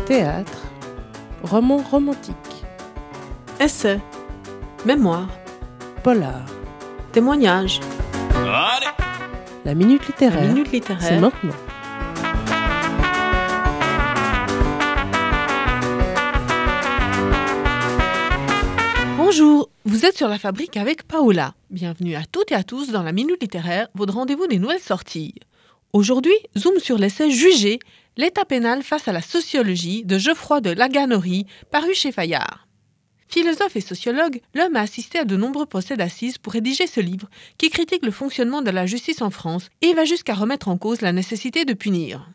Théâtre, roman romantique, Essai, mémoire, polar. témoignage. La minute littéraire, La minute littéraire. c'est maintenant. Bonjour, vous êtes sur La Fabrique avec Paola. Bienvenue à toutes et à tous dans la minute littéraire, votre rendez-vous des nouvelles sorties. Aujourd'hui, zoom sur l'essai Juger, l'état pénal face à la sociologie de Geoffroy de Laganerie, paru chez Fayard. Philosophe et sociologue, l'homme a assisté à de nombreux procès d'assises pour rédiger ce livre qui critique le fonctionnement de la justice en France et va jusqu'à remettre en cause la nécessité de punir.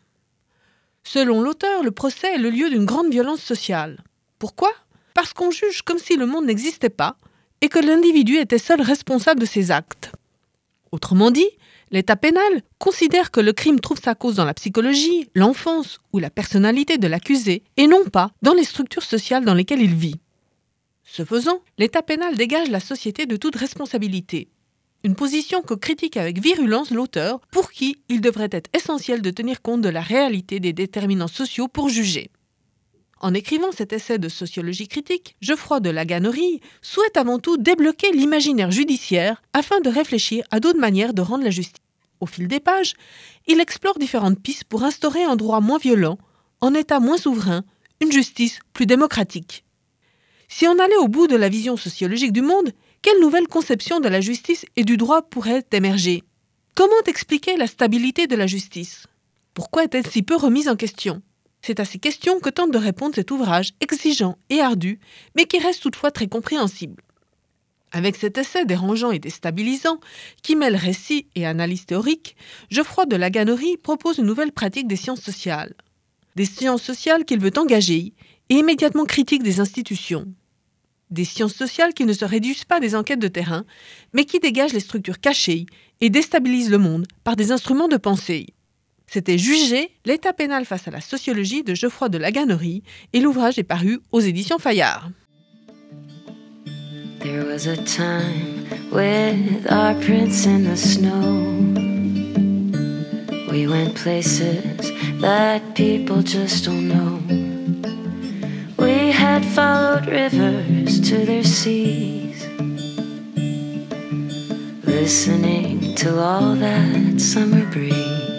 Selon l'auteur, le procès est le lieu d'une grande violence sociale. Pourquoi ? Parce qu'on juge comme si le monde n'existait pas et que l'individu était seul responsable de ses actes. Autrement dit, l'état pénal considère que le crime trouve sa cause dans la psychologie, l'enfance ou la personnalité de l'accusé et non pas dans les structures sociales dans lesquelles il vit. Ce faisant, l'état pénal dégage la société de toute responsabilité. Une position que critique avec virulence l'auteur, pour qui il devrait être essentiel de tenir compte de la réalité des déterminants sociaux pour juger. En écrivant cet essai de sociologie critique, Geoffroy de Laganerie souhaite avant tout débloquer l'imaginaire judiciaire afin de réfléchir à d'autres manières de rendre la justice. Au fil des pages, il explore différentes pistes pour instaurer un droit moins violent, un État moins souverain, une justice plus démocratique. Si on allait au bout de la vision sociologique du monde, quelle nouvelle conception de la justice et du droit pourrait émerger ? Comment expliquer la stabilité de la justice ? Pourquoi est-elle si peu remise en question ? C'est à ces questions que tente de répondre cet ouvrage exigeant et ardu, mais qui reste toutefois très compréhensible. Avec cet essai dérangeant et déstabilisant, qui mêle récit et analyse théorique, Geoffroy de Laganerie propose une nouvelle pratique des sciences sociales. Des sciences sociales qu'il veut engager et immédiatement critique des institutions. Des sciences sociales qui ne se réduisent pas à des enquêtes de terrain, mais qui dégagent les structures cachées et déstabilisent le monde par des instruments de pensée. C'était Juger, l'état pénal face à la sociologie de Geoffroy de Laganerie, et l'ouvrage est paru aux éditions Fayard. There was a time with our prince in the snow. We went places that people just don't know. We had followed rivers to their seas, listening to all that summer breeze.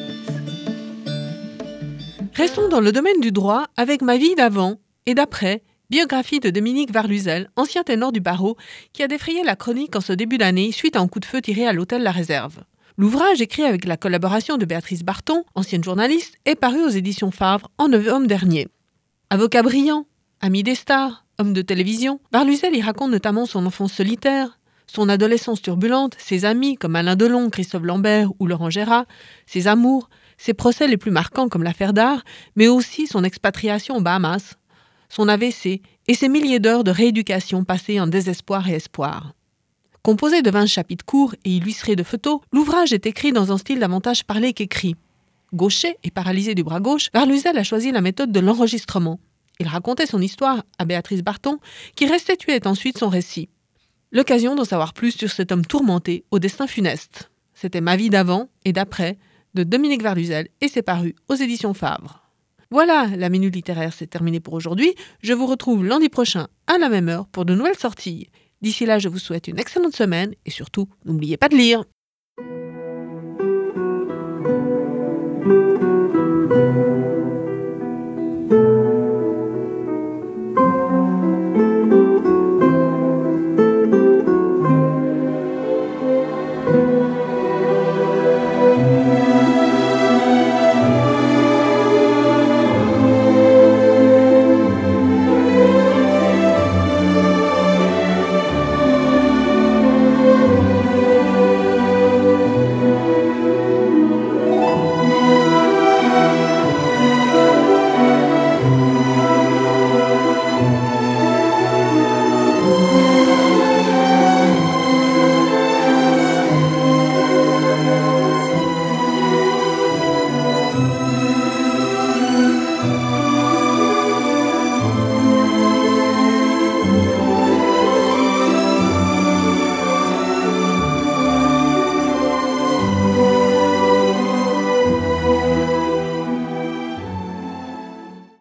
Restons dans le domaine du droit avec Ma vie d'avant et d'après, biographie de Dominique Varluzel, ancien ténor du barreau, qui a défrayé la chronique en ce début d'année suite à un coup de feu tiré à l'hôtel La Réserve. L'ouvrage, écrit avec la collaboration de Béatrice Barton, ancienne journaliste, est paru aux éditions Favre en novembre dernier. Avocat brillant, ami des stars, homme de télévision, Varluzel y raconte notamment son enfance solitaire, son adolescence turbulente, ses amis comme Alain Delon, Christophe Lambert ou Laurent Gérard, ses amours, ses procès les plus marquants comme l'affaire d'art, mais aussi son expatriation aux Bahamas, son AVC et ses milliers d'heures de rééducation passées en désespoir et espoir. Composé de 20 chapitres courts et illustrés de photos, l'ouvrage est écrit dans un style davantage parlé qu'écrit. Gaucher et paralysé du bras gauche, Varluzel a choisi la méthode de l'enregistrement. Il racontait son histoire à Béatrice Barton, qui restituait ensuite son récit. L'occasion d'en savoir plus sur cet homme tourmenté au destin funeste. C'était Ma vie d'avant et d'après, de Dominique Varluzel, et c'est paru aux éditions Favre. Voilà, la minute littéraire, c'est terminé pour aujourd'hui. Je vous retrouve lundi prochain à la même heure pour de nouvelles sorties. D'ici là, je vous souhaite une excellente semaine et surtout, n'oubliez pas de lire.